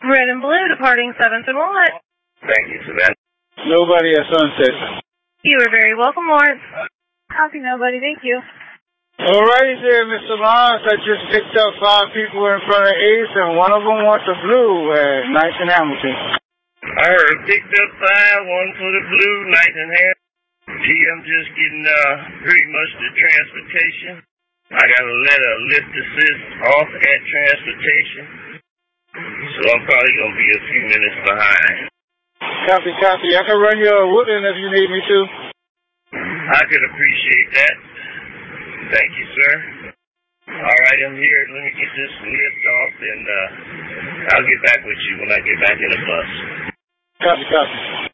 Red and blue, departing 7th and what? Thank you, Savannah. Nobody at Sunset. You are very welcome, Lawrence. Copy, nobody, thank you. Alrighty there, Mr. Lawrence. I just picked up 5 people in front of Ace, and one of them wants a blue at 9th and Hamilton. I heard picked up 5, one for the blue, 9th and Hamilton. Gee, I'm just getting pretty much the transportation. I got to let a lift assist off at transportation, so I'm probably going to be a few minutes behind. Copy, copy. I can run you a Woodland if you need me to. I could appreciate that. Thank you, sir. All right, I'm here. Let me get this lift off, and I'll get back with you when I get back in the bus. Copy, copy.